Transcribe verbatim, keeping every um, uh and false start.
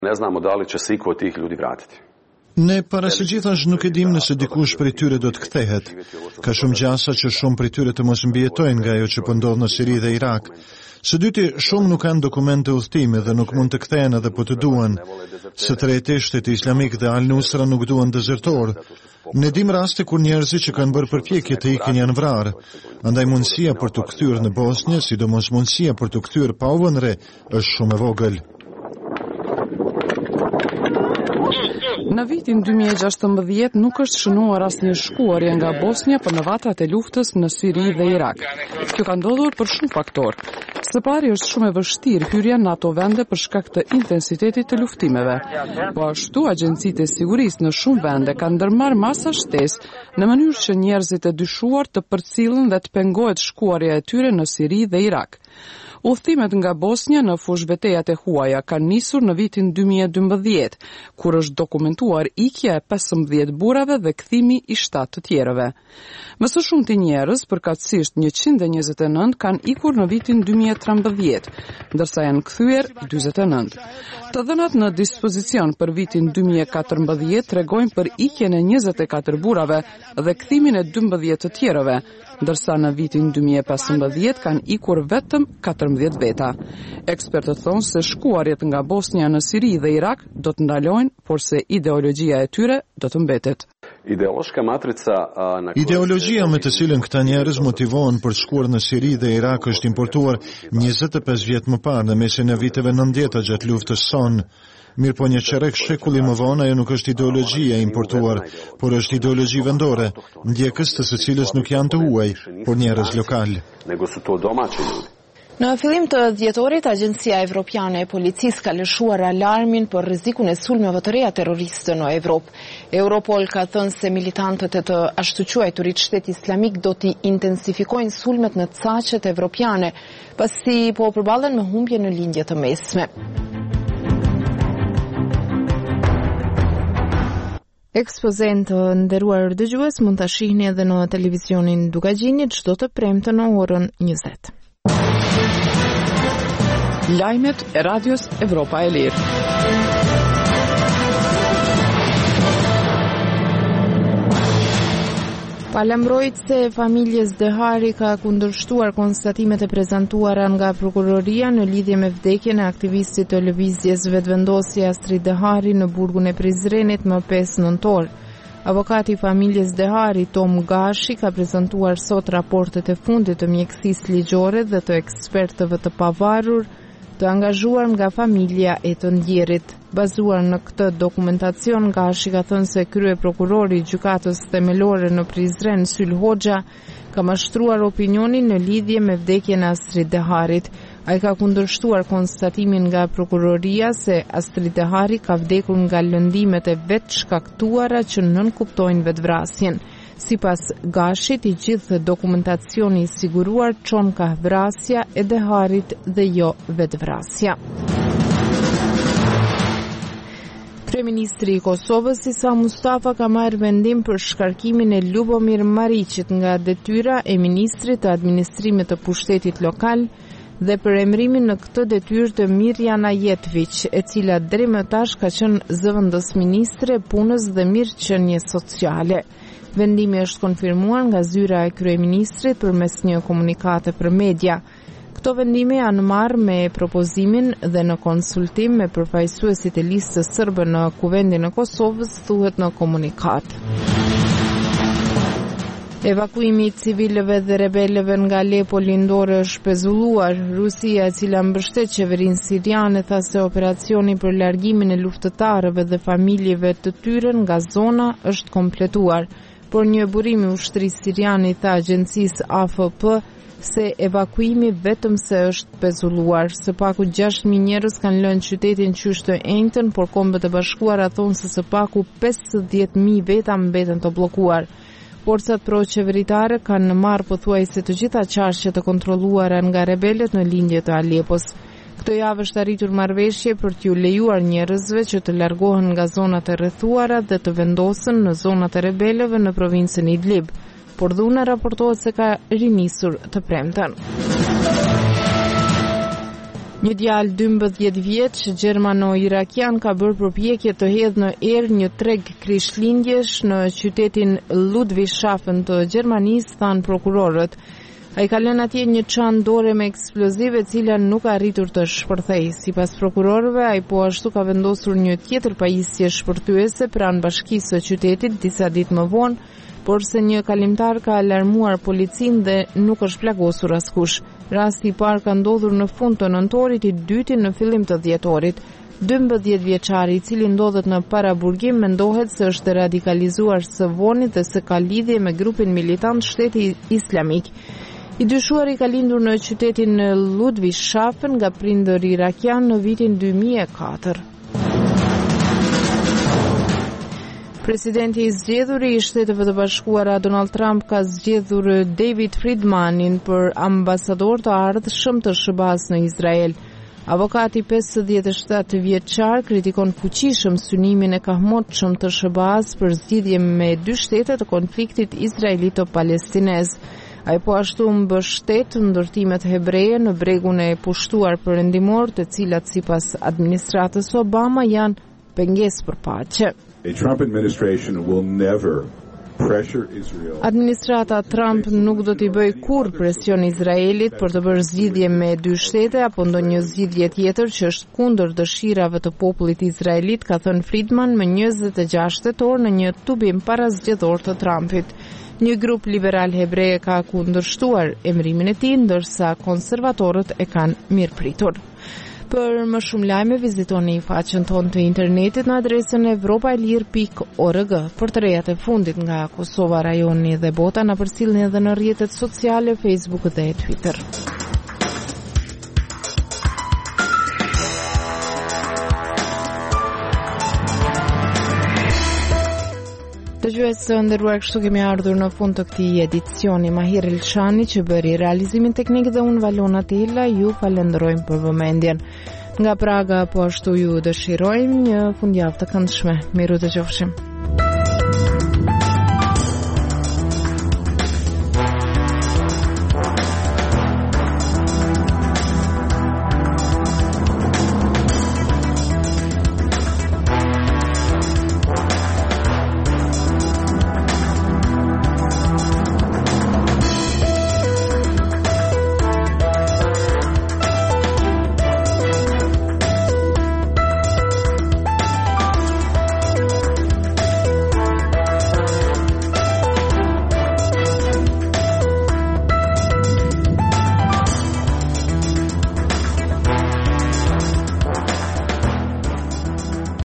Ne znamo da li će se iko od tih ljudi vratiti. Ne parasagjittash nuk e dim nëse dikush prej tyre do të kthehet. Ka shumë gjasa që shumë prej tyre të mos mbijetojnë nga ajo që po ndodh në Siri dhe Irak. Së dyti, shumë nuk kanë dokumente udhëtimi dhe nuk mund të kthehen edhe po të duan. Së treti, Shteti Islamik dhe Al-Nusra nuk duan dezertor. Ne dim raste kur njerëzit që kanë bërë përpjekje të ikin janë vrarë. Andaj mundësia për të kthyer në Bosnjë, sidomos mundësia për të kthyer pa u vënë re, është shumë e vogël. Në vitin dy mijë e gjashtëmbëdhjetë nuk është shënuar asnjë shkuarje nga Bosnja për në vatrat e luftës në Siri dhe Irak. Kjo ka ndodhur për shumë faktorë. Së pari është shumë e vështirë hyrja në ato vende për shkak të intensitetit të luftimeve. Po ashtu agjencitë e sigurisë në shumë vende kanë ndërmarrë masa shtesë në mënyrë që njerëzit e dyshuar të përcillen dhe të pengohet shkuarja e tyre në Siri dhe Irak. Udhëtimet nga Bosnja në fushbetejat e huaja kanë nisur në vitin dy mijë e dymbëdhjetë, kur është dokumentuar ikja e pesëmbëdhjetë burrave dhe kthimi i shtatë të tjerëve. Më së shumti njerëz, përkatësisht njëqind e njëzet e nëntë, kanë ikur në vitin dy mijë e trembëdhjetë, ndërsa janë kthyer dyzet e nëntë. Të dhënat në dispozicion për vitin dy mijë e katërmbëdhjetë tregojnë për ikjen e njëzet e katër burrave dhe kthimin e dymbëdhjetë të tjerëve, ndërsa në vitin dy mijë e pesëmbëdhjetë kanë ikur vetëm katërmbëdhjetë veta. Ekspertët thonë se shkuarjet nga Bosnja në Siri dhe Irak do të ndalojnë, por se ideologjia e tyre do të mbetet. Ideologjia me të cilën këta njerëz motivohen për të shkuar në Siri dhe Irak është importuar njëzet e pesë vjet më parë në mesin e viteve nëntëdhjetë gjatë luftës Son. Mirë po një qerek shekulli më vonë ajo nuk është ideologjia importuar, por është ideologji vendore, ndjekës të së cilës nuk janë të huaj, por njerëz lokal. Në fillim të dhjetorit, Agjencia Evropiane e Policisë ka lëshuar alarmin për rrezikun e sulmeve të reja terroriste në Evropë. Europol ka thënë se militantët e të ashtu quajturit Shteti Islamik do t'i intensifikojnë sulmet në caqet evropiane, pasi po përballen me humbje në lindje të mesme. Ekspozen të nderuar dëgjues mund ta shihni edhe në televizionin Dugagjini çdo të premte në orën njëzet. Lajmet e Radios Evropa e Lirë. Palambrojtëse e familjes Dehari ka kundërshtuar konstatimet e prezantuara nga prokuroria në lidhje me vdekjen e aktivistit të lëvizjes vetëvendosje Astrid Dehari në burgun e Prizrenit më pesë nëntor. Avokati i familjes Dehari, Tom Gashi, ka prezantuar sot raportet e fundit të mjekësisë ligjore dhe të ekspertëve të pavarur të angazhuar nga familja e të ndjerit. Bazuar në këtë dokumentacion, Gashi ka thënë se krye prokurori i gjykatës themelore në Prizren, Syl Hoxha, ka mashtruar opinionin në lidhje me vdekjen e Astrid Deharit. Ai ka kundërshtuar konstatimin nga prokuroria se Astrid Dehari ka vdekur nga lëndimet e vetë shkaktuara që nënkuptojnë vetvrasjen. Sipas Gashit, i gjithë dokumentacioni i siguruar çon ka vrasja e Deharit dhe jo vetvrasja. Kryeministri i Kosovës Isa Mustafa ka marrë vendim për shkarkimin e Lubomir Mariqit nga detyra e ministrit të administrimit të pushtetit lokal dhe për emrimin në këtë detyrë të Mirjana Jetvić, e cila deri më tash ka qenë zëvendës ministre punës dhe mirëqenie sociale. Vendimi është konfirmuar nga zyra e kryeministrit përmes një komunikate për media. Këto vendime janë marrë me propozimin dhe në konsultim me përfaqësuesit e listës sërbe në Kuvendin e Kosovës, thuhet në komunikat. Evakuimi i civilëve dhe rebelëve nga Alepo lindore është pezulluar. Rusia, e cila mbështet qeverinë siriane, tha se operacioni për largimin e luftëtarëve dhe familjeve të tyre nga zona është kompletuar, por një burim i ushtrisë siriane i tha agjencisë A F P se evakuimi vetëm se është pezulluar. Së paku gjashtë mijë njerëz kanë lënë qytetin qysh të enjtën, por Kombët e Bashkuara thonë se së paku pesëdhjetë mijë veta mbeten të bllokuar. Forcat pro-qeveritare kanë marrë pothuajse të gjitha qarqet të kontrolluara nga rebelët në lindje të Alepos. Këtë javë është arritur marrëveshje për t'ju lejuar njerëzve që të largohen nga zonat e rrethuara dhe të vendosen në zonat e rebelëve në provincën Idlib, por dhuna raportohet se ka rinisur të premten. Një djalë dymbëdhjetë vjeç gjermano-irakian ka bërë përpjekje të hedhë në erë një treg krishtlindjesh në qytetin Ludwigshafen të Gjermanisë, thanë prokurorët. Ai ka lënë atje një çantë dore me eksplozive, e cila nuk ka arritur të shpërthejë. Sipas prokurorëve, ai po ashtu ka vendosur një tjetër pajisje shpërthyese pranë bashkisë së qytetit disa ditë më vonë, por se një kalimtar ka alarmuar policinë dhe nuk është plagosur askush. Rasti i parë ka ndodhur në fund të nëntorit, i dyti në fillim të dhjetorit. dymbëdhjetë vjeçari, i cili ndodhet në paraburgim, mendohet se është radikalizuar së vonit dhe se ka lidhje me grupin militant Shteti Islamik. I dyshuari ka lindur në qytetin Ludwigshafen nga prindër irakian në vitin dy mijë e katër. Presidenti i zgjedhur i Shteteve të Bashkuara Donald Trump ka zgjedhur David Friedmanin për ambasador të ardhshëm të S B A-s në Izrael. Avokati pesëdhjetë e shtatë vjeçar kritikon fuqishëm synimin e kahmotshëm të S B A-s për zgjidhje me dy shtete të konfliktit izraelito-palestinez. Ai po ashtu mbështet ndërtimet hebreje në bregun e pushtuar perëndimor, të cilat sipas administratës Obama janë pengesë për paqe. A Trump administration will never pressure Israel. Administrata Trump nuk do t'i bëj kurrë presion Izraelit për të bërë zgjidhje me dy shtete apo ndonjë zgjidhje tjetër që është kundër dëshirave të popullit izraelit, ka thënë Friedman më njëzet e gjashtë tetor në një tubim parazgjedhor të Trumpit. Një grup liberal hebreje ka kundërshtuar emërimin e tij, ndërsa konservatorët e kanë mirëpritur. Për më shumë lajme, vizitoni faqen tonë të internetit në adresën evropaelir pikë org. Për të rejat e fundit nga Kosova, rajoni dhe bota, na përcjellni edhe në rrjetet sociale, Facebook dhe Twitter. Dëgjues të nderuar, kështu kemi ardhur në fund të këtij edicioni. Mahir Elshani që bëri realizimin teknik dhe unë Valona Tilla, ju falenderojmë për vëmendjen. Nga Praga po ashtu ju dëshirojmë një fundjavë të këndshme. Miru dëgjofshim.